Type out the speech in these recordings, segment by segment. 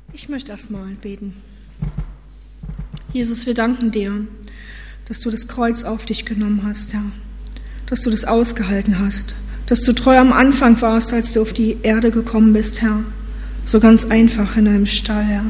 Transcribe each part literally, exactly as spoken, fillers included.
Ich möchte erst mal beten. Jesus, wir danken dir, dass du das Kreuz auf dich genommen hast, Herr, dass du das ausgehalten hast, dass du treu am Anfang warst, als du auf die Erde gekommen bist, Herr, so ganz einfach in einem Stall, Herr.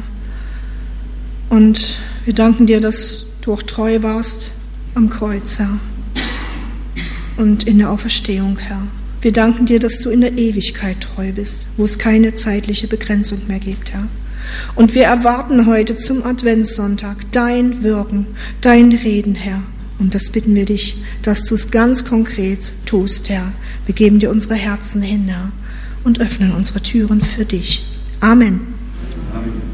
Und wir danken dir, dass du auch treu warst am Kreuz, Herr, und in der Auferstehung, Herr. Wir danken dir, dass du in der Ewigkeit treu bist, wo es keine zeitliche Begrenzung mehr gibt, Herr. Und wir erwarten heute zum Adventssonntag dein Wirken, dein Reden, Herr. Und das bitten wir dich, dass du es ganz konkret tust, Herr. Wir geben dir unsere Herzen hin, Herr, und öffnen unsere Türen für dich. Amen. Amen.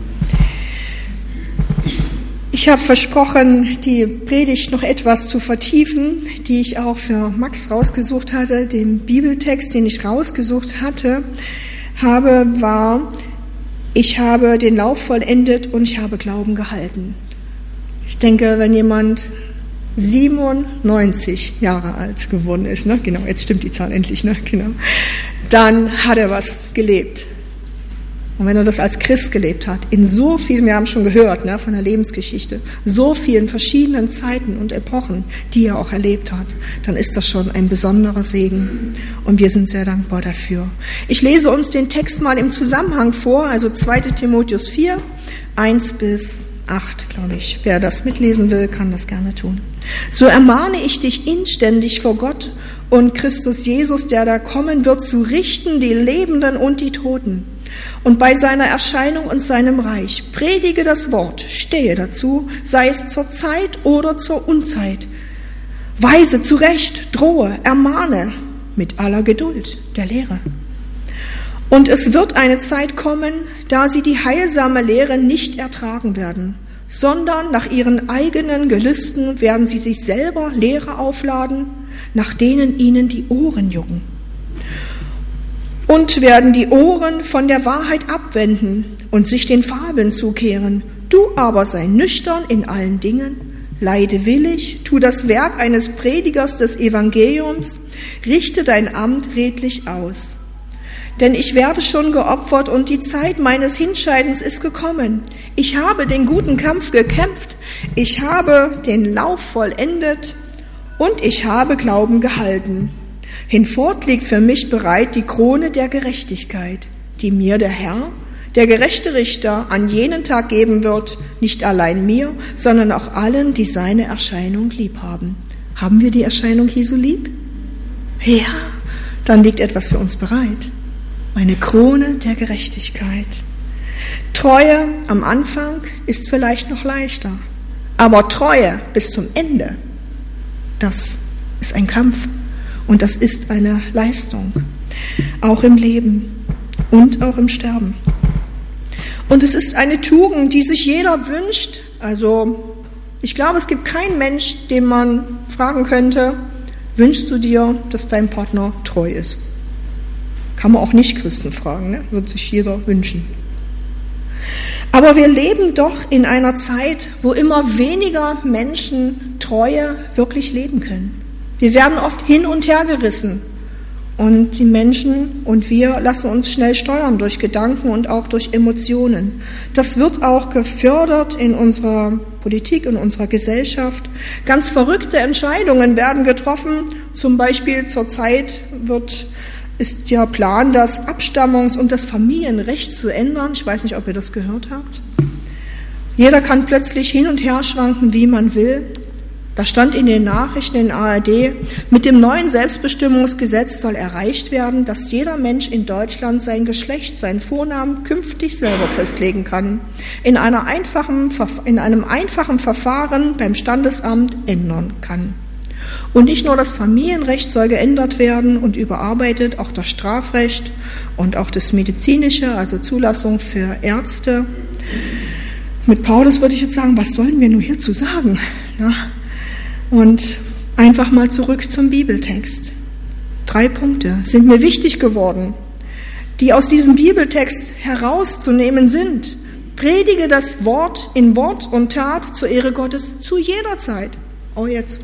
Ich habe versprochen, die Predigt noch etwas zu vertiefen, die ich auch für Max rausgesucht hatte. Den Bibeltext, den ich rausgesucht hatte, habe, war: Ich habe den Lauf vollendet und ich habe Glauben gehalten. Ich denke, wenn jemand siebenundneunzig Jahre alt geworden ist, ne? Genau, jetzt stimmt die Zahl endlich, ne? Genau, dann hat er was gelebt. Und wenn er das als Christ gelebt hat, in so vielen, wir haben schon gehört, ne, von der Lebensgeschichte, so vielen verschiedenen Zeiten und Epochen, die er auch erlebt hat, dann ist das schon ein besonderer Segen. Und wir sind sehr dankbar dafür. Ich lese uns den Text mal im Zusammenhang vor, also zweiter Timotheus vier, eins bis acht, glaube ich. Wer das mitlesen will, kann das gerne tun. So ermahne ich dich inständig vor Gott und Christus Jesus, der da kommen wird, zu richten die Lebenden und die Toten. Und bei seiner Erscheinung und seinem Reich predige das Wort, stehe dazu, sei es zur Zeit oder zur Unzeit. Weise zurecht, drohe, ermahne mit aller Geduld der Lehre. Und es wird eine Zeit kommen, da sie die heilsame Lehre nicht ertragen werden, sondern nach ihren eigenen Gelüsten werden sie sich selber Lehre aufladen, nach denen ihnen die Ohren jucken. Und werden die Ohren von der Wahrheit abwenden und sich den Fabeln zukehren. Du aber sei nüchtern in allen Dingen, leide willig, tu das Werk eines Predigers des Evangeliums, richte dein Amt redlich aus. Denn ich werde schon geopfert und die Zeit meines Hinscheidens ist gekommen. Ich habe den guten Kampf gekämpft, ich habe den Lauf vollendet und ich habe Glauben gehalten. Hinfort liegt für mich bereit die Krone der Gerechtigkeit, die mir der Herr, der gerechte Richter, an jenen Tag geben wird, nicht allein mir, sondern auch allen, die seine Erscheinung lieb haben. Haben wir die Erscheinung Jesu lieb? Ja, dann liegt etwas für uns bereit. Eine Krone der Gerechtigkeit. Treue am Anfang ist vielleicht noch leichter, aber Treue bis zum Ende, das ist ein Kampf. Und das ist eine Leistung, auch im Leben und auch im Sterben. Und es ist eine Tugend, die sich jeder wünscht. Also ich glaube, es gibt keinen Mensch, den man fragen könnte, wünschst du dir, dass dein Partner treu ist? Kann man auch Nicht-Christen fragen, ne? Wird sich jeder wünschen. Aber wir leben doch in einer Zeit, wo immer weniger Menschen Treue wirklich leben können. Wir werden oft hin und her gerissen und die Menschen und wir lassen uns schnell steuern durch Gedanken und auch durch Emotionen. Das wird auch gefördert in unserer Politik, in unserer Gesellschaft. Ganz verrückte Entscheidungen werden getroffen. Zum Beispiel zurzeit wird, ist ja Plan, das Abstammungs- und das Familienrecht zu ändern. Ich weiß nicht, ob ihr das gehört habt. Jeder kann plötzlich hin und her schwanken, wie man will. Da stand in den Nachrichten in A R D, mit dem neuen Selbstbestimmungsgesetz soll erreicht werden, dass jeder Mensch in Deutschland sein Geschlecht, seinen Vornamen künftig selber festlegen kann, in, einer einfachen, in einem einfachen Verfahren beim Standesamt ändern kann. Und nicht nur das Familienrecht soll geändert werden und überarbeitet, auch das Strafrecht und auch das Medizinische, also Zulassung für Ärzte. Mit Paulus würde ich jetzt sagen, was sollen wir nur hierzu sagen? Ja. Und einfach mal zurück zum Bibeltext. Drei Punkte sind mir wichtig geworden, die aus diesem Bibeltext herauszunehmen sind. Predige das Wort in Wort und Tat zur Ehre Gottes zu jeder Zeit. Oh, jetzt.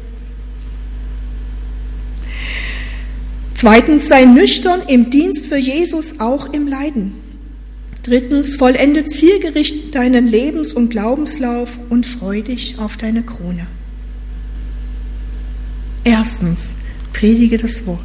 Zweitens, sei nüchtern im Dienst für Jesus, auch im Leiden. Drittens, vollende zielgerichtet deinen Lebens- und Glaubenslauf und freu dich auf deine Krone. Erstens, predige das Wort.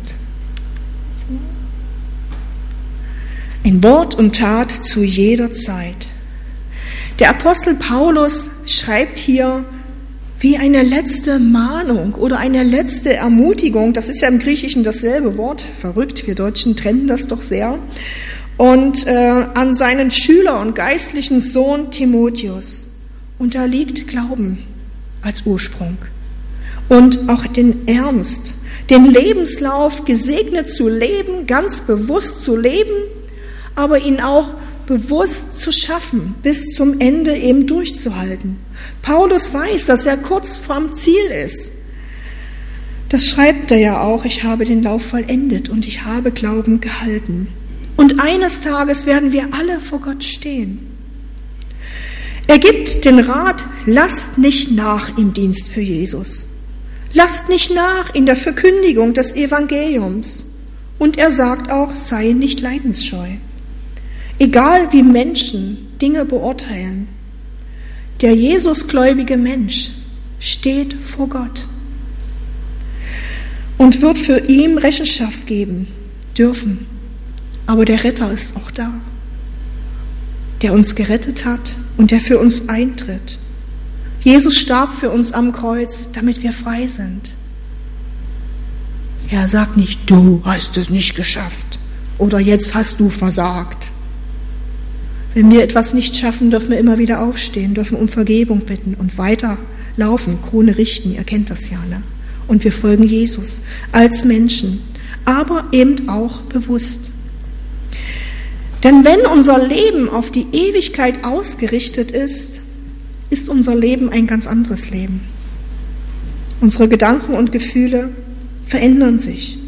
In Wort und Tat zu jeder Zeit. Der Apostel Paulus schreibt hier wie eine letzte Mahnung oder eine letzte Ermutigung. Das ist ja im Griechischen dasselbe Wort. Verrückt, wir Deutschen trennen das doch sehr. Und äh, an seinen Schüler und geistlichen Sohn Timotheus. Und da liegt Glauben als Ursprung. Und auch den Ernst, den Lebenslauf gesegnet zu leben, ganz bewusst zu leben, aber ihn auch bewusst zu schaffen, bis zum Ende eben durchzuhalten. Paulus weiß, dass er kurz vorm Ziel ist. Das schreibt er ja auch, ich habe den Lauf vollendet und ich habe Glauben gehalten. Und eines Tages werden wir alle vor Gott stehen. Er gibt den Rat, lasst nicht nach im Dienst für Jesus. Lasst nicht nach in der Verkündigung des Evangeliums. Und er sagt auch, sei nicht leidensscheu. Egal wie Menschen Dinge beurteilen, der Jesusgläubige Mensch steht vor Gott und wird für ihn Rechenschaft geben dürfen. Aber der Retter ist auch da, der uns gerettet hat und der für uns eintritt. Jesus starb für uns am Kreuz, damit wir frei sind. Er sagt nicht, du hast es nicht geschafft oder jetzt hast du versagt. Wenn wir etwas nicht schaffen, dürfen wir immer wieder aufstehen, dürfen um Vergebung bitten und weiterlaufen, Krone richten, ihr kennt das ja, ne? Und wir folgen Jesus als Menschen, aber eben auch bewusst. Denn wenn unser Leben auf die Ewigkeit ausgerichtet ist, ist unser Leben ein ganz anderes Leben. Unsere Gedanken und Gefühle verändern sich.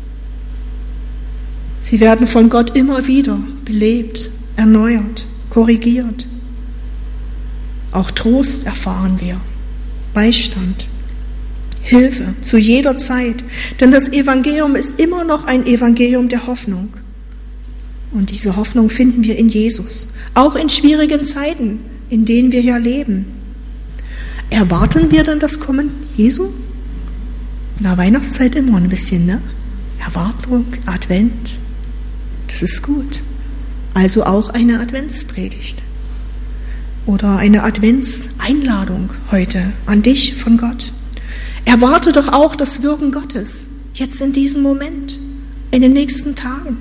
Sie werden von Gott immer wieder belebt, erneuert, korrigiert. Auch Trost erfahren wir, Beistand, Hilfe zu jeder Zeit, denn das Evangelium ist immer noch ein Evangelium der Hoffnung. Und diese Hoffnung finden wir in Jesus, auch in schwierigen Zeiten, in denen wir ja leben. Erwarten wir dann das Kommen Jesu? Na, Weihnachtszeit immer ein bisschen, ne? Erwartung, Advent, das ist gut. Also auch eine Adventspredigt oder eine Adventseinladung heute an dich von Gott. Erwarte doch auch das Wirken Gottes, jetzt in diesem Moment, in den nächsten Tagen.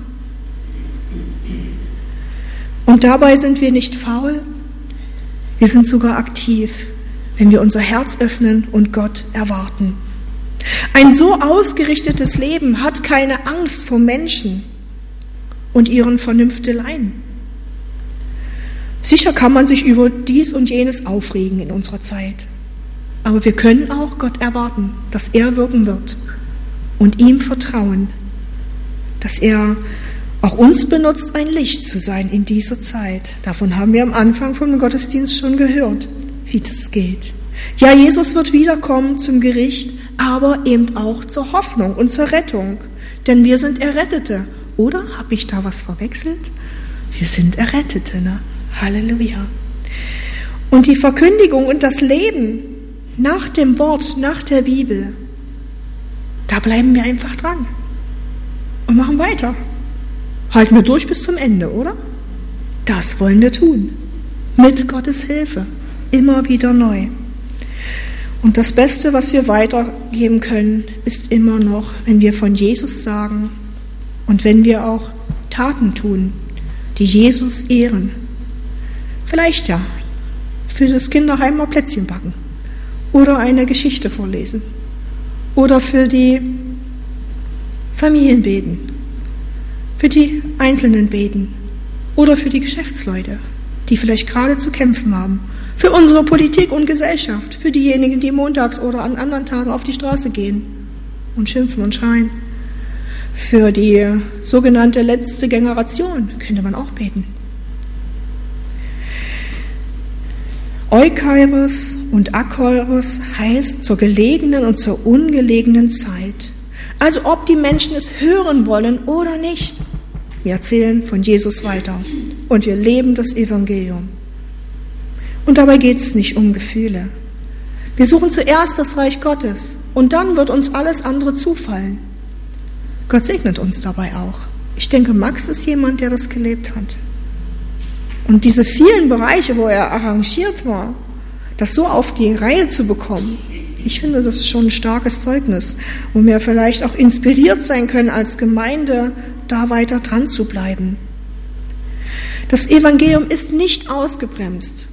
Und dabei sind wir nicht faul, wir sind sogar aktiv, wenn wir unser Herz öffnen und Gott erwarten. Ein so ausgerichtetes Leben hat keine Angst vor Menschen und ihren Vernünfteleien. Sicher kann man sich über dies und jenes aufregen in unserer Zeit, aber wir können auch Gott erwarten, dass er wirken wird und ihm vertrauen, dass er auch uns benutzt, ein Licht zu sein in dieser Zeit. Davon haben wir am Anfang vom Gottesdienst schon gehört, wie das geht. Ja, Jesus wird wiederkommen zum Gericht, aber eben auch zur Hoffnung und zur Rettung, denn wir sind Errettete. Oder habe ich da was verwechselt? Wir sind Errettete, ne? Halleluja. Und die Verkündigung und das Leben nach dem Wort, nach der Bibel, da bleiben wir einfach dran und machen weiter. Halten wir durch bis zum Ende, oder? Das wollen wir tun. Mit Gottes Hilfe. Immer wieder neu. Und das Beste, was wir weitergeben können, ist immer noch, wenn wir von Jesus sagen und wenn wir auch Taten tun, die Jesus ehren. Vielleicht ja, für das Kinderheim mal Plätzchen backen oder eine Geschichte vorlesen oder für die Familien beten, für die Einzelnen beten oder für die Geschäftsleute, die vielleicht gerade zu kämpfen haben, für unsere Politik und Gesellschaft, für diejenigen, die montags oder an anderen Tagen auf die Straße gehen und schimpfen und schreien. Für die sogenannte letzte Generation könnte man auch beten. Eukairos und Akairos heißt zur gelegenen und zur ungelegenen Zeit. Also ob die Menschen es hören wollen oder nicht. Wir erzählen von Jesus weiter. und wir leben das Evangelium. Und dabei geht es nicht um Gefühle. Wir suchen zuerst das Reich Gottes und dann wird uns alles andere zufallen. Gott segnet uns dabei auch. Ich denke, Max ist jemand, der das gelebt hat. Und diese vielen Bereiche, wo er arrangiert war, das so auf die Reihe zu bekommen, ich finde, das ist schon ein starkes Zeugnis, wo wir vielleicht auch inspiriert sein können, als Gemeinde da weiter dran zu bleiben. Das Evangelium ist nicht ausgebremst.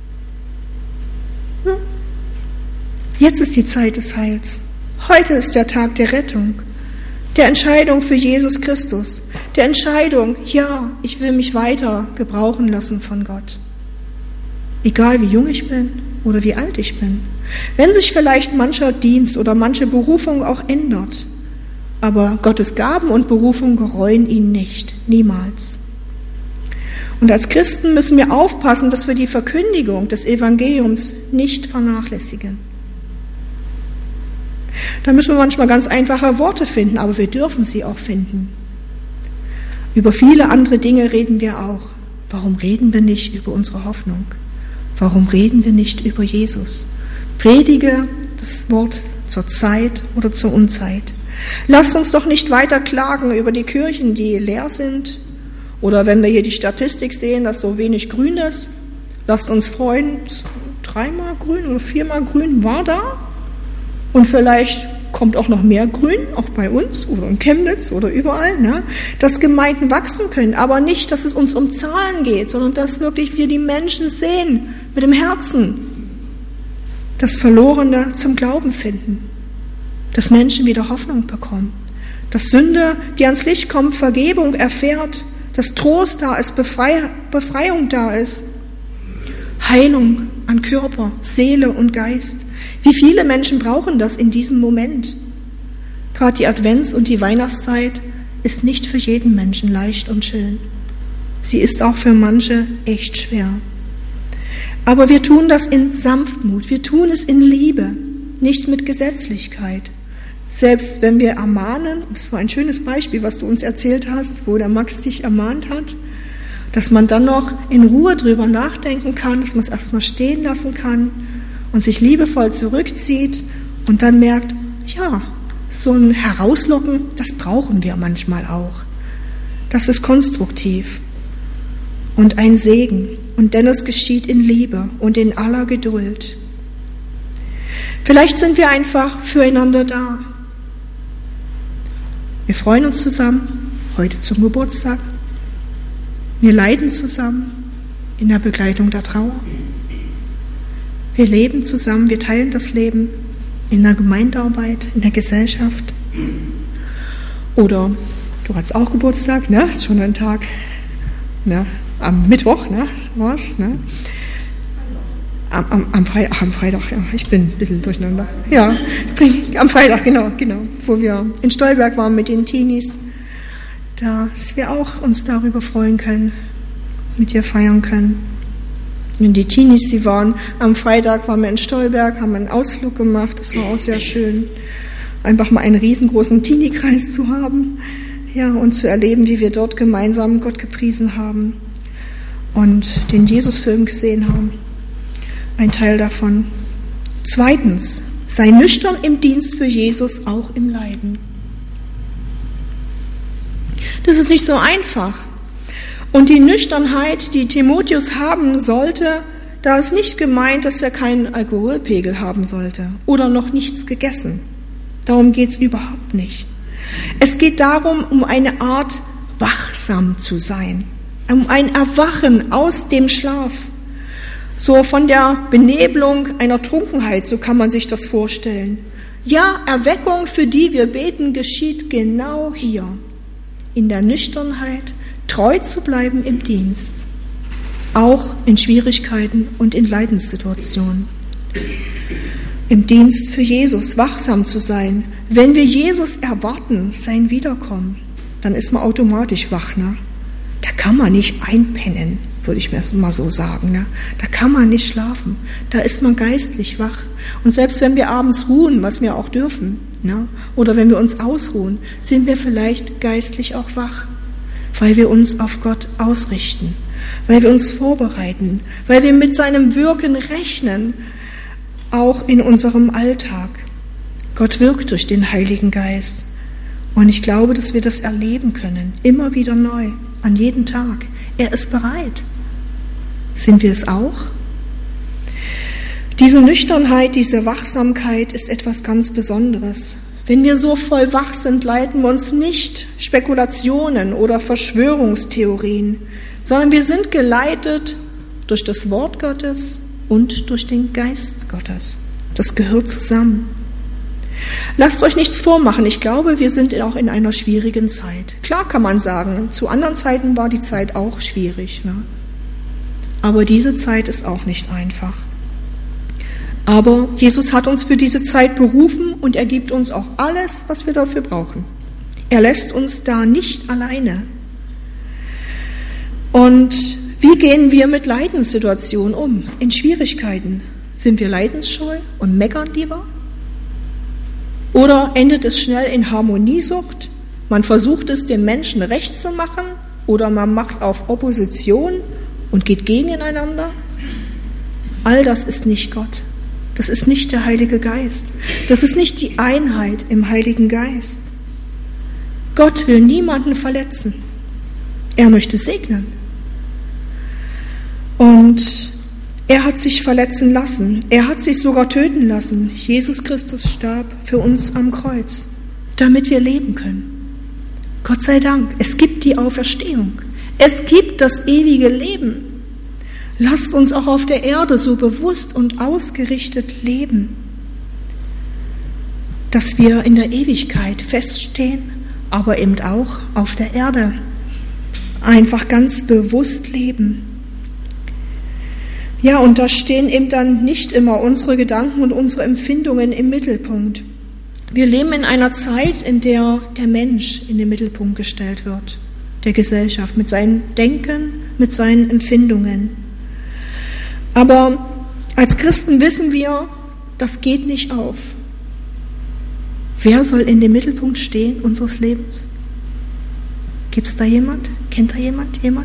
Ja. Jetzt ist die Zeit des Heils. Heute ist der Tag der Rettung, der Entscheidung für Jesus Christus, der Entscheidung, ja, ich will mich weiter gebrauchen lassen von Gott. Egal wie jung ich bin oder wie alt ich bin. Wenn sich vielleicht mancher Dienst oder manche Berufung auch ändert, aber Gottes Gaben und Berufung gereuen ihn nicht, niemals. Und als Christen müssen wir aufpassen, dass wir die Verkündigung des Evangeliums nicht vernachlässigen. Da müssen wir manchmal ganz einfache Worte finden, aber wir dürfen sie auch finden. Über viele andere Dinge reden wir auch. Warum reden wir nicht über unsere Hoffnung? Warum reden wir nicht über Jesus? Predige das Wort zur Zeit oder zur Unzeit. Lasst uns doch nicht weiter klagen über die Kirchen, die leer sind. Oder wenn wir hier die Statistik sehen, dass so wenig Grün ist. Lasst uns freuen, dreimal Grün oder viermal Grün war da. Und vielleicht kommt auch noch mehr Grün, auch bei uns oder in Chemnitz oder überall, ne? Dass Gemeinden wachsen können. Aber nicht, dass es uns um Zahlen geht, sondern dass wirklich wir die Menschen sehen mit dem Herzen. Das Verlorene zum Glauben finden, dass Menschen wieder Hoffnung bekommen, dass Sünde, die ans Licht kommt, Vergebung erfährt, dass Trost da ist, Befrei- Befreiung da ist, Heilung an Körper, Seele und Geist. Wie viele Menschen brauchen das in diesem Moment? Gerade die Advents- und die Weihnachtszeit ist nicht für jeden Menschen leicht und schön. Sie ist auch für manche echt schwer. Aber wir tun das in Sanftmut, wir tun es in Liebe, nicht mit Gesetzlichkeit. Selbst wenn wir ermahnen, das war ein schönes Beispiel, was du uns erzählt hast, wo der Max dich ermahnt hat, dass man dann noch in Ruhe drüber nachdenken kann, dass man es erstmal stehen lassen kann und sich liebevoll zurückzieht und dann merkt, ja, so ein Herauslocken, das brauchen wir manchmal auch. Das ist konstruktiv und ein Segen. Und denn es geschieht in Liebe und in aller Geduld. Vielleicht sind wir einfach füreinander da. Wir freuen uns zusammen, heute zum Geburtstag. Wir leiden zusammen in der Begleitung der Trauer. Wir leben zusammen, wir teilen das Leben in der Gemeindearbeit, in der Gesellschaft. Oder du hattest auch Geburtstag, ne? Ist schon ein Tag, ne? Am Mittwoch, ne? So war's, ne? Am, am, am, Freitag, ach, am Freitag, ja, ich bin ein bisschen durcheinander. Ja, am Freitag, genau, genau, wo wir in Stolberg waren mit den Teenies, dass wir auch uns darüber freuen können, mit dir feiern können. Und die Teenies, die waren am Freitag, waren wir in Stolberg, haben einen Ausflug gemacht, das war auch sehr schön, einfach mal einen riesengroßen Teenie-Kreis zu haben, ja, und zu erleben, wie wir dort gemeinsam Gott gepriesen haben und den Jesus-Film gesehen haben. Ein Teil davon. Zweitens, sei nüchtern im Dienst für Jesus, auch im Leiden. Das ist nicht so einfach. Und die Nüchternheit, die Timotheus haben sollte, da ist nicht gemeint, dass er keinen Alkoholpegel haben sollte oder noch nichts gegessen. Darum geht es überhaupt nicht. Es geht darum, um eine Art wachsam zu sein, um ein Erwachen aus dem Schlaf. So von der Benebelung einer Trunkenheit, so kann man sich das vorstellen. Ja, Erweckung, für die wir beten, geschieht genau hier. In der Nüchternheit, treu zu bleiben im Dienst. Auch in Schwierigkeiten und in Leidenssituationen. Im Dienst für Jesus, wachsam zu sein. Wenn wir Jesus erwarten, sein Wiederkommen, dann ist man automatisch wach, ne? Da kann man nicht einpennen, würde ich mir mal so sagen. Ne? Da kann man nicht schlafen. Da ist man geistlich wach. Und selbst wenn wir abends ruhen, was wir auch dürfen, ne? Oder wenn wir uns ausruhen, sind wir vielleicht geistlich auch wach, weil wir uns auf Gott ausrichten. weil wir uns vorbereiten, weil wir mit seinem Wirken rechnen, auch in unserem Alltag. Gott wirkt durch den Heiligen Geist. Und ich glaube, dass wir das erleben können, immer wieder neu, an jedem Tag. Er ist bereit. Sind wir es auch? Diese Nüchternheit, diese Wachsamkeit ist etwas ganz Besonderes. Wenn wir so voll wach sind, leiten wir uns nicht Spekulationen oder Verschwörungstheorien, sondern wir sind geleitet durch das Wort Gottes und durch den Geist Gottes. Das gehört zusammen. Lasst euch nichts vormachen. Ich glaube, wir sind auch in einer schwierigen Zeit. Klar kann man sagen, zu anderen Zeiten war die Zeit auch schwierig, ne? Aber diese Zeit ist auch nicht einfach. Aber Jesus hat uns für diese Zeit berufen und er gibt uns auch alles, was wir dafür brauchen. Er lässt uns da nicht alleine. Und wie gehen wir mit Leidenssituationen um, in Schwierigkeiten? Sind wir leidensscheu und meckern lieber? Oder endet es schnell in Harmoniesucht? Man versucht es dem Menschen recht zu machen oder man macht auf Opposition und geht gegeneinander? All das ist nicht Gott. Das ist nicht der Heilige Geist. Das ist nicht die Einheit im Heiligen Geist. Gott will niemanden verletzen. Er möchte segnen. Und er hat sich verletzen lassen. Er hat sich sogar töten lassen. Jesus Christus starb für uns am Kreuz, damit wir leben können. Gott sei Dank, es gibt die Auferstehung. Es gibt das ewige Leben. Lasst uns auch auf der Erde so bewusst und ausgerichtet leben, dass wir in der Ewigkeit feststehen, aber eben auch auf der Erde einfach ganz bewusst leben. Ja, und da stehen eben dann nicht immer unsere Gedanken und unsere Empfindungen im Mittelpunkt. Wir leben in einer Zeit, in der der Mensch in den Mittelpunkt gestellt wird, der Gesellschaft, mit seinem Denken, mit seinen Empfindungen. Aber als Christen wissen wir, das geht nicht auf. Wer soll in dem Mittelpunkt stehen unseres Lebens? Gibt es da jemand? Kennt da jemand? Jemand?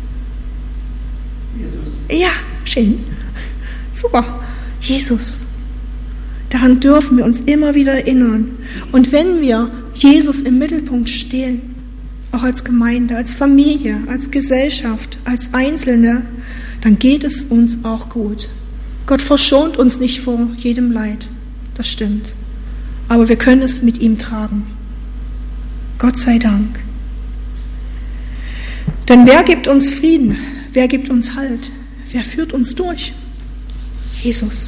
Jesus. Ja, schön. Super. Jesus. Daran dürfen wir uns immer wieder erinnern. Und wenn wir Jesus im Mittelpunkt stehen, auch als Gemeinde, als Familie, als Gesellschaft, als Einzelne, dann geht es uns auch gut. Gott verschont uns nicht vor jedem Leid, das stimmt. Aber wir können es mit ihm tragen. Gott sei Dank. Denn wer gibt uns Frieden? Wer gibt uns Halt? Wer führt uns durch? Jesus.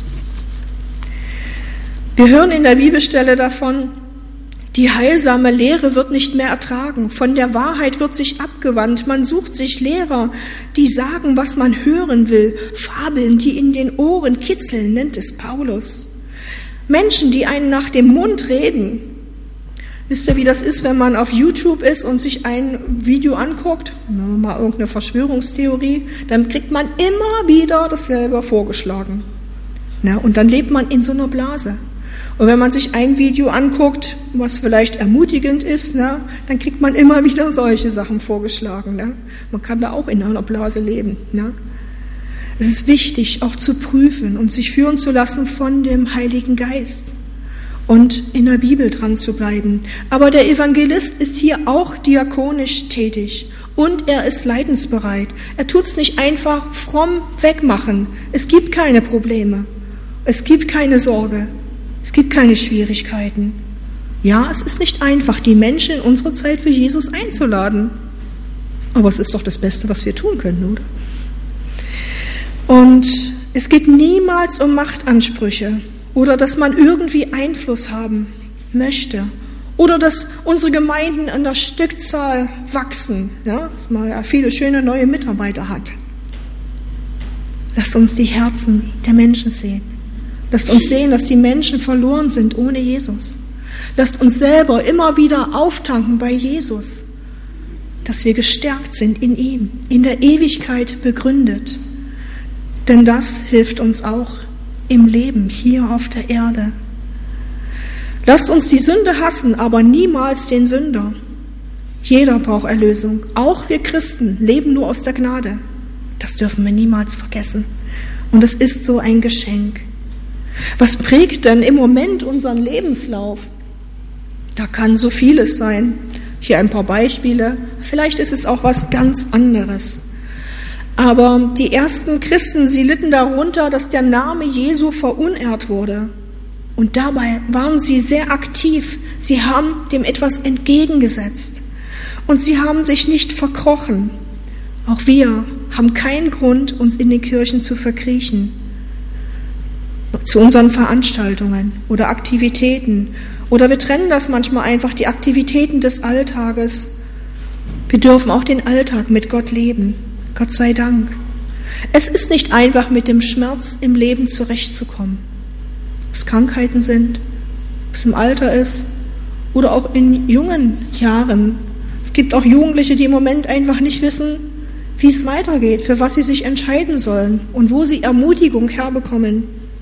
Wir hören in der Bibelstelle davon, die heilsame Lehre wird nicht mehr ertragen. Von der Wahrheit wird sich abgewandt. Man sucht sich Lehrer, die sagen, was man hören will. Fabeln, die in den Ohren kitzeln, nennt es Paulus. Menschen, die einen nach dem Mund reden. Wisst ihr, wie das ist, wenn man auf YouTube ist und sich ein Video anguckt, mal irgendeine Verschwörungstheorie, dann kriegt man immer wieder dasselbe vorgeschlagen. Ja, und dann lebt man in so einer Blase. Und wenn man sich ein Video anguckt, was vielleicht ermutigend ist, ne, dann kriegt man immer wieder solche Sachen vorgeschlagen. Ne. Man kann da auch in einer Blase leben. Ne. Es ist wichtig, auch zu prüfen und sich führen zu lassen von dem Heiligen Geist und in der Bibel dran zu bleiben. Aber der Evangelist ist hier auch diakonisch tätig und er ist leidensbereit. Er tut es nicht einfach fromm wegmachen. Es gibt keine Probleme. Es gibt keine Sorge. Es gibt keine Schwierigkeiten. Ja, es ist nicht einfach, die Menschen in unserer Zeit für Jesus einzuladen. Aber es ist doch das Beste, was wir tun können, oder? Und es geht niemals um Machtansprüche oder dass man irgendwie Einfluss haben möchte oder dass unsere Gemeinden an der Stückzahl wachsen, ja, dass man ja viele schöne neue Mitarbeiter hat. Lasst uns die Herzen der Menschen sehen. Lasst uns sehen, dass die Menschen verloren sind ohne Jesus. Lasst uns selber immer wieder auftanken bei Jesus, dass wir gestärkt sind in ihm, in der Ewigkeit begründet. Denn das hilft uns auch im Leben hier auf der Erde. Lasst uns die Sünde hassen, aber niemals den Sünder. Jeder braucht Erlösung. Auch wir Christen leben nur aus der Gnade. Das dürfen wir niemals vergessen. Und es ist so ein Geschenk. Was prägt denn im Moment unseren Lebenslauf? Da kann so vieles sein. Hier ein paar Beispiele. Vielleicht ist es auch was ganz anderes. Aber die ersten Christen, sie litten darunter, dass der Name Jesu verunehrt wurde. Und dabei waren sie sehr aktiv. Sie haben dem etwas entgegengesetzt. Und sie haben sich nicht verkrochen. Auch wir haben keinen Grund, uns in den Kirchen zu verkriechen. Zu unseren Veranstaltungen oder Aktivitäten. Oder wir trennen das manchmal einfach, die Aktivitäten des Alltages. Wir dürfen auch den Alltag mit Gott leben. Gott sei Dank. Es ist nicht einfach, mit dem Schmerz im Leben zurechtzukommen. Ob es Krankheiten sind, ob es im Alter ist oder auch in jungen Jahren. Es gibt auch Jugendliche, die im Moment einfach nicht wissen, wie es weitergeht, für was sie sich entscheiden sollen und wo sie Ermutigung herbekommen.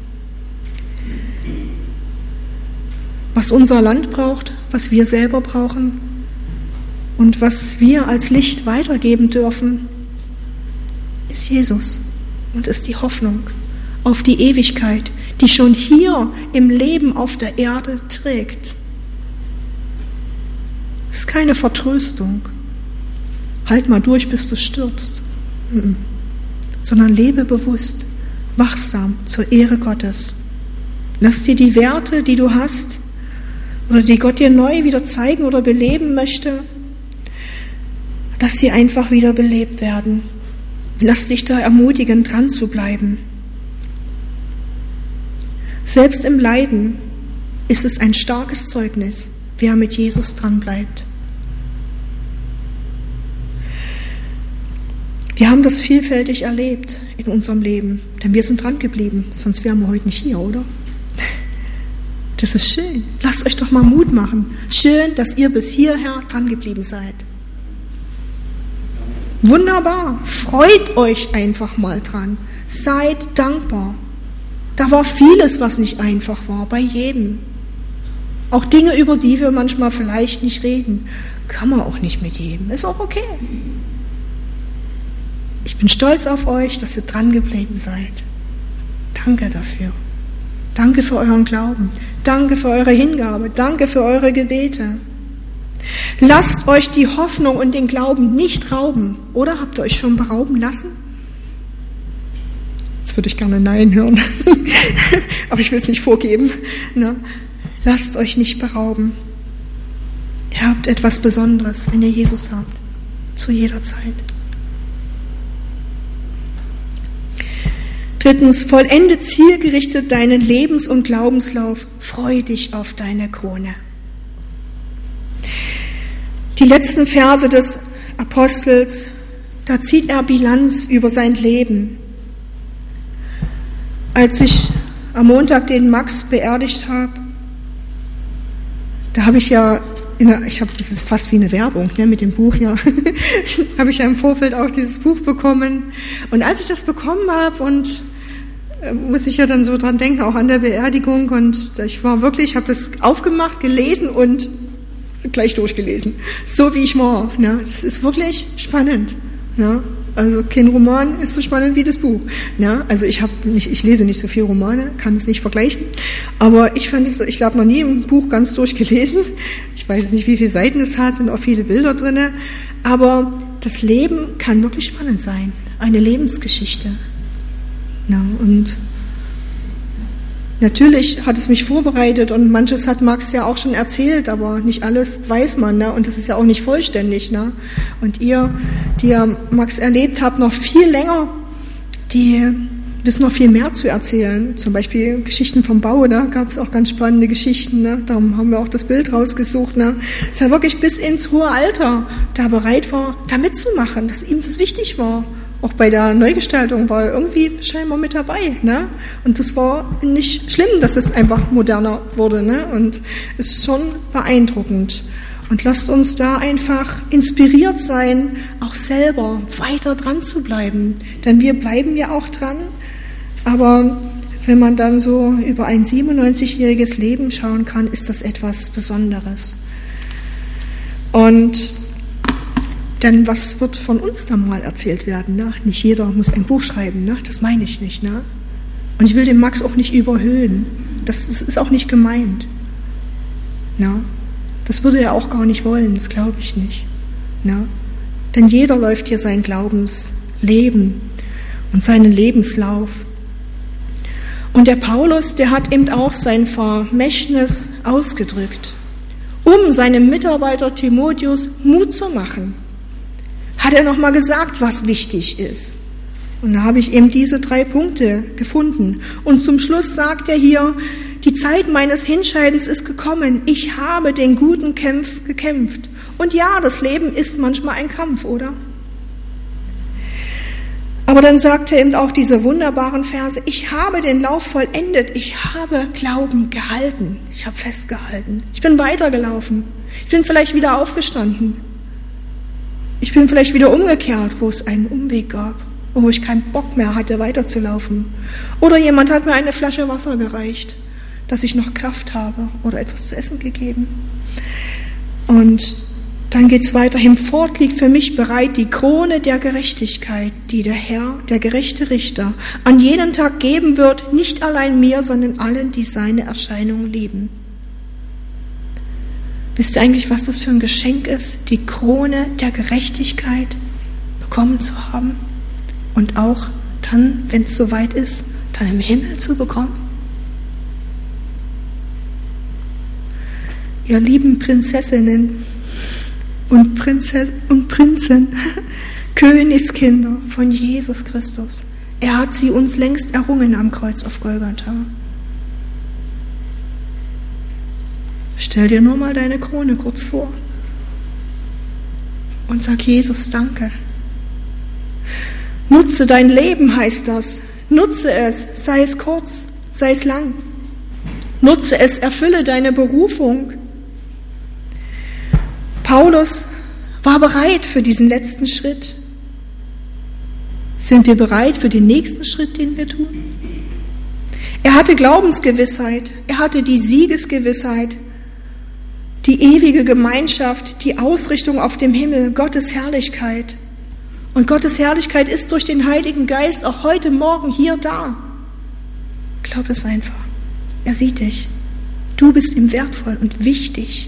Was unser Land braucht, was wir selber brauchen und was wir als Licht weitergeben dürfen, ist Jesus und ist die Hoffnung auf die Ewigkeit, die schon hier im Leben auf der Erde trägt. Es ist keine Vertröstung. Halt mal durch, bis du stirbst. Mm-mm. Sondern lebe bewusst, wachsam zur Ehre Gottes. Lass dir die Werte, die du hast, oder die Gott dir neu wieder zeigen oder beleben möchte, dass sie einfach wieder belebt werden. Lass dich da ermutigen, dran zu bleiben. Selbst im Leiden ist es ein starkes Zeugnis, wer mit Jesus dran bleibt. Wir haben das vielfältig erlebt in unserem Leben, denn wir sind dran geblieben, sonst wären wir heute nicht hier, oder? Das ist schön. Lasst euch doch mal Mut machen. Schön, dass ihr bis hierher dran geblieben seid. Wunderbar. Freut euch einfach mal dran. Seid dankbar. Da war vieles, was nicht einfach war, bei jedem. Auch Dinge, über die wir manchmal vielleicht nicht reden, kann man auch nicht mit jedem. Ist auch okay. Ich bin stolz auf euch, dass ihr dran geblieben seid. Danke dafür. Danke für euren Glauben. Danke für eure Hingabe. Danke für eure Gebete. Lasst euch die Hoffnung und den Glauben nicht rauben. Oder habt ihr euch schon berauben lassen? Jetzt würde ich gerne Nein hören. Aber ich will es nicht vorgeben. Ne? Lasst euch nicht berauben. Ihr habt etwas Besonderes, wenn ihr Jesus habt. Zu jeder Zeit. Drittens, vollende zielgerichtet deinen Lebens- und Glaubenslauf. Freu dich auf deine Krone. Die letzten Verse des Apostels, da zieht er Bilanz über sein Leben. Als ich am Montag den Max beerdigt habe, da habe ich ja, in der, ich habe, das ist fast wie eine Werbung, ne, mit dem Buch ja, habe ich ja im Vorfeld auch dieses Buch bekommen. Und als ich das bekommen habe und muss ich ja dann so dran denken, auch an der Beerdigung. Und ich war wirklich, ich habe das aufgemacht, gelesen und gleich durchgelesen. So wie ich war. Ne? Das ist wirklich spannend. Ne? Also kein Roman ist so spannend wie das Buch. Ne? Also ich habe nicht, ich lese nicht so viele Romane, kann es nicht vergleichen. Aber ich fand es, ich habe noch nie ein Buch ganz durchgelesen. Ich weiß nicht, wie viele Seiten es hat, sind auch viele Bilder drin. Aber das Leben kann wirklich spannend sein. Eine Lebensgeschichte. Ja, und natürlich hat es mich vorbereitet und manches hat Max ja auch schon erzählt, aber nicht alles weiß man, ne? Und das ist ja auch nicht vollständig. Ne? Und ihr, die ja Max erlebt habt, noch viel länger, die wissen noch viel mehr zu erzählen. Zum Beispiel Geschichten vom Bau, da gab es auch ganz spannende Geschichten. Ne? Darum haben wir auch das Bild rausgesucht. Ne? Dass er wirklich bis ins hohe Alter da bereit war, da mitzumachen, dass ihm das wichtig war. Auch bei der Neugestaltung war er irgendwie scheinbar mit dabei. Ne? Und das war nicht schlimm, dass es einfach moderner wurde. Ne? Und es ist schon beeindruckend. Und lasst uns da einfach inspiriert sein, auch selber weiter dran zu bleiben. Denn wir bleiben ja auch dran. Aber wenn man dann so über ein siebenundneunzigjähriges Leben schauen kann, ist das etwas Besonderes. Und Denn was wird von uns dann mal erzählt werden? Ne? Nicht jeder muss ein Buch schreiben, ne? Das meine ich nicht. Ne? Und ich will den Max auch nicht überhöhen. Das, das ist auch nicht gemeint. Ne? Das würde er auch gar nicht wollen, das glaube ich nicht. Ne? Denn jeder läuft hier sein Glaubensleben und seinen Lebenslauf. Und der Paulus, der hat eben auch sein Vermächtnis ausgedrückt, um seinem Mitarbeiter Timotheus Mut zu machen. Hat er nochmal gesagt, was wichtig ist. Und da habe ich eben diese drei Punkte gefunden. Und zum Schluss sagt er hier, die Zeit meines Hinscheidens ist gekommen. Ich habe den guten Kampf gekämpft. Und ja, das Leben ist manchmal ein Kampf, oder? Aber dann sagt er eben auch diese wunderbaren Verse, ich habe den Lauf vollendet, ich habe Glauben gehalten, ich habe festgehalten, ich bin weitergelaufen, ich bin vielleicht wieder aufgestanden, ich bin vielleicht wieder umgekehrt, wo es einen Umweg gab, wo ich keinen Bock mehr hatte, weiterzulaufen. Oder jemand hat mir eine Flasche Wasser gereicht, dass ich noch Kraft habe oder etwas zu essen gegeben. Und dann geht es weiter. Hinfort liegt für mich bereit die Krone der Gerechtigkeit, die der Herr, der gerechte Richter, an jeden Tag geben wird, nicht allein mir, sondern allen, die seine Erscheinung lieben. Wisst ihr eigentlich, was das für ein Geschenk ist, die Krone der Gerechtigkeit bekommen zu haben und auch dann, wenn es soweit ist, dann im Himmel zu bekommen? Ihr lieben Prinzessinnen und, Prinzess und Prinzen, Königskinder von Jesus Christus. Er hat sie uns längst errungen am Kreuz auf Golgatha. Stell dir nur mal deine Krone kurz vor und sag Jesus Danke. Nutze dein Leben, heißt das. Nutze es, sei es kurz, sei es lang. Nutze es, erfülle deine Berufung. Paulus war bereit für diesen letzten Schritt. Sind wir bereit für den nächsten Schritt, den wir tun? Er hatte Glaubensgewissheit, er hatte die Siegesgewissheit, die ewige Gemeinschaft, die Ausrichtung auf dem Himmel, Gottes Herrlichkeit. Und Gottes Herrlichkeit ist durch den Heiligen Geist auch heute Morgen hier da. Glaub es einfach. Er sieht dich. Du bist ihm wertvoll und wichtig.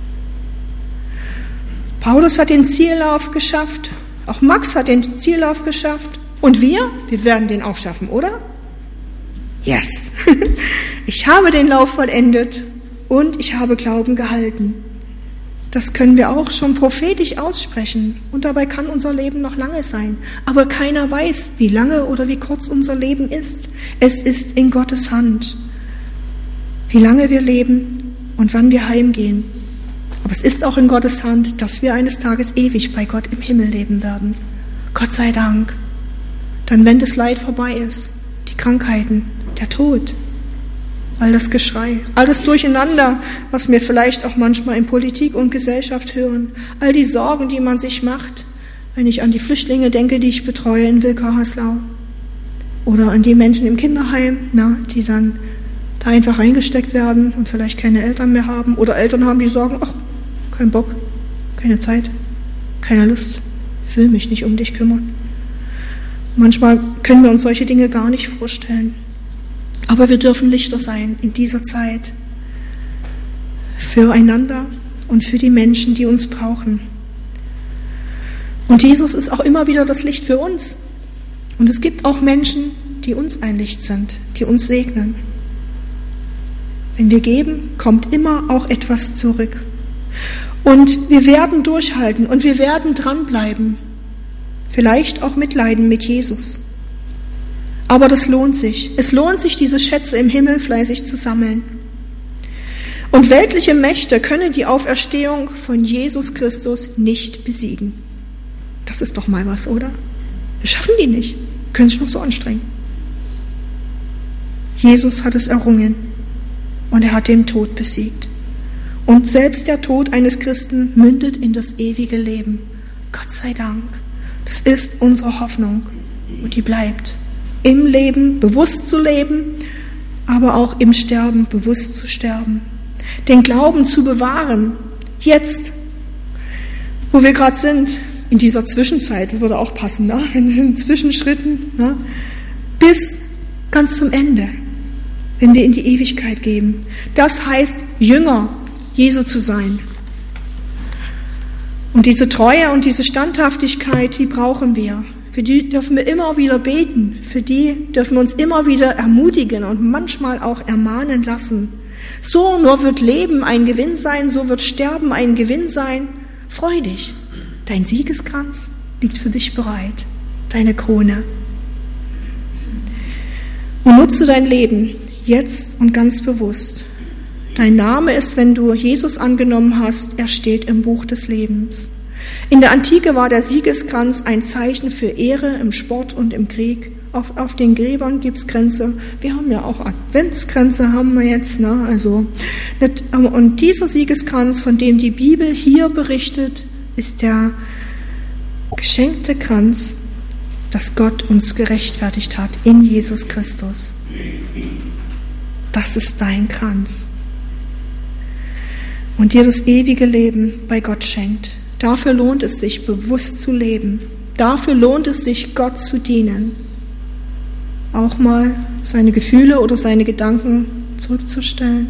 Paulus hat den Ziellauf geschafft. Auch Max hat den Ziellauf geschafft. Und wir? Wir werden den auch schaffen, oder? Yes. Ich habe den Lauf vollendet und ich habe Glauben gehalten. Das können wir auch schon prophetisch aussprechen. Und dabei kann unser Leben noch lange sein. Aber keiner weiß, wie lange oder wie kurz unser Leben ist. Es ist in Gottes Hand, wie lange wir leben und wann wir heimgehen. Aber es ist auch in Gottes Hand, dass wir eines Tages ewig bei Gott im Himmel leben werden. Gott sei Dank. Dann, wenn das Leid vorbei ist, die Krankheiten, der Tod, all das Geschrei, all das Durcheinander, was wir vielleicht auch manchmal in Politik und Gesellschaft hören, all die Sorgen, die man sich macht, wenn ich an die Flüchtlinge denke, die ich betreue in Wilka-Haslau, oder an die Menschen im Kinderheim, na, die dann da einfach reingesteckt werden und vielleicht keine Eltern mehr haben, oder Eltern haben, die sagen, ach, kein Bock, keine Zeit, keine Lust, ich will mich nicht um dich kümmern. Manchmal können wir uns solche Dinge gar nicht vorstellen. Aber wir dürfen Lichter sein in dieser Zeit füreinander und für die Menschen, die uns brauchen. Und Jesus ist auch immer wieder das Licht für uns. Und es gibt auch Menschen, die uns ein Licht sind, die uns segnen. Wenn wir geben, kommt immer auch etwas zurück. Und wir werden durchhalten und wir werden dranbleiben. Vielleicht auch mitleiden mit Jesus. Aber das lohnt sich. Es lohnt sich, diese Schätze im Himmel fleißig zu sammeln. Und weltliche Mächte können die Auferstehung von Jesus Christus nicht besiegen. Das ist doch mal was, oder? Wir schaffen die nicht. Können sich noch so anstrengen. Jesus hat es errungen und er hat den Tod besiegt. Und selbst der Tod eines Christen mündet in das ewige Leben. Gott sei Dank. Das ist unsere Hoffnung und die bleibt. Im Leben bewusst zu leben, aber auch im Sterben bewusst zu sterben. Den Glauben zu bewahren, jetzt, wo wir gerade sind, in dieser Zwischenzeit, das würde auch passen, ne? Wenn sie in Zwischenschritten, ne? Bis ganz zum Ende, wenn wir in die Ewigkeit gehen. Das heißt, Jünger Jesu zu sein. Und diese Treue und diese Standhaftigkeit, die brauchen wir. Für die dürfen wir immer wieder beten. Für die dürfen wir uns immer wieder ermutigen und manchmal auch ermahnen lassen. So nur wird Leben ein Gewinn sein, so wird Sterben ein Gewinn sein. Freu dich. Dein Siegeskranz liegt für dich bereit. Deine Krone. Und nutze dein Leben jetzt und ganz bewusst. Dein Name ist, wenn du Jesus angenommen hast, er steht im Buch des Lebens. In der Antike war der Siegeskranz ein Zeichen für Ehre im Sport und im Krieg. Auf, auf den Gräbern gibt es Kränze. Wir haben ja auch Adventskränze, haben wir jetzt. Ne? Also, und dieser Siegeskranz, von dem die Bibel hier berichtet, ist der geschenkte Kranz, dass Gott uns gerechtfertigt hat in Jesus Christus. Das ist dein Kranz. Und dir das ewige Leben bei Gott schenkt. Dafür lohnt es sich, bewusst zu leben. Dafür lohnt es sich, Gott zu dienen. Auch mal seine Gefühle oder seine Gedanken zurückzustellen.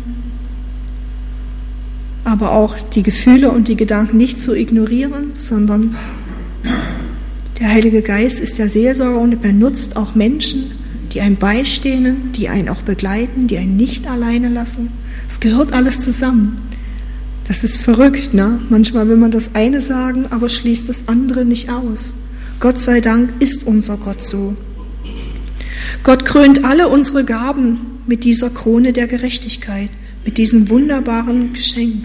Aber auch die Gefühle und die Gedanken nicht zu ignorieren, sondern der Heilige Geist ist der Seelsorger und benutzt auch Menschen, die einem beistehen, die einen auch begleiten, die einen nicht alleine lassen. Es gehört alles zusammen. Das ist verrückt, ne? Manchmal will man das eine sagen, aber schließt das andere nicht aus. Gott sei Dank ist unser Gott so. Gott krönt alle unsere Gaben mit dieser Krone der Gerechtigkeit, mit diesem wunderbaren Geschenk.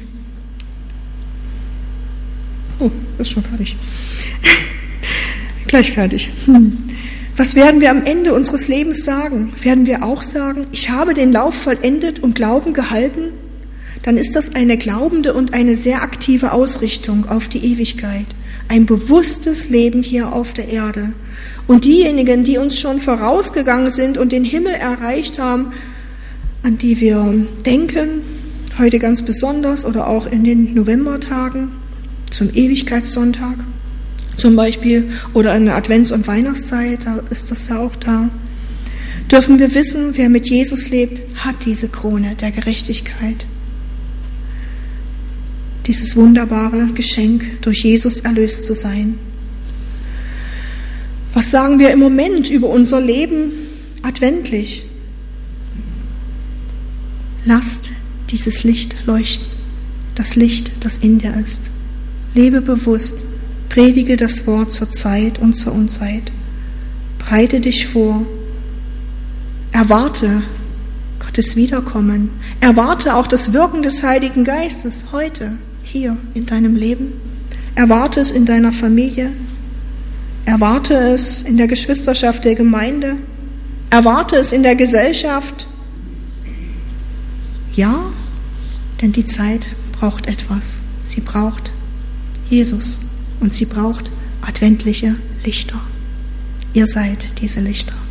Oh, ist schon fertig. Gleich fertig. Hm. Was werden wir am Ende unseres Lebens sagen? Werden wir auch sagen, ich habe den Lauf vollendet und Glauben gehalten? Dann ist das eine glaubende und eine sehr aktive Ausrichtung auf die Ewigkeit. Ein bewusstes Leben hier auf der Erde. Und diejenigen, die uns schon vorausgegangen sind und den Himmel erreicht haben, an die wir denken, heute ganz besonders oder auch in den Novembertagen, zum Ewigkeitssonntag zum Beispiel, oder in der Advents- und Weihnachtszeit, da ist das ja auch da, dürfen wir wissen, wer mit Jesus lebt, hat diese Krone der Gerechtigkeit. Dieses wunderbare Geschenk, durch Jesus erlöst zu sein. Was sagen wir im Moment über unser Leben adventlich? Lasst dieses Licht leuchten, das Licht, das in dir ist. Lebe bewusst, predige das Wort zur Zeit und zur Unzeit. Bereite dich vor, erwarte Gottes Wiederkommen, erwarte auch das Wirken des Heiligen Geistes heute, hier in deinem Leben. Erwarte es in deiner Familie, erwarte es in der Geschwisterschaft der Gemeinde, erwarte es in der Gesellschaft. Ja, denn die Zeit braucht etwas. Sie braucht Jesus und sie braucht adventliche Lichter. Ihr seid diese Lichter.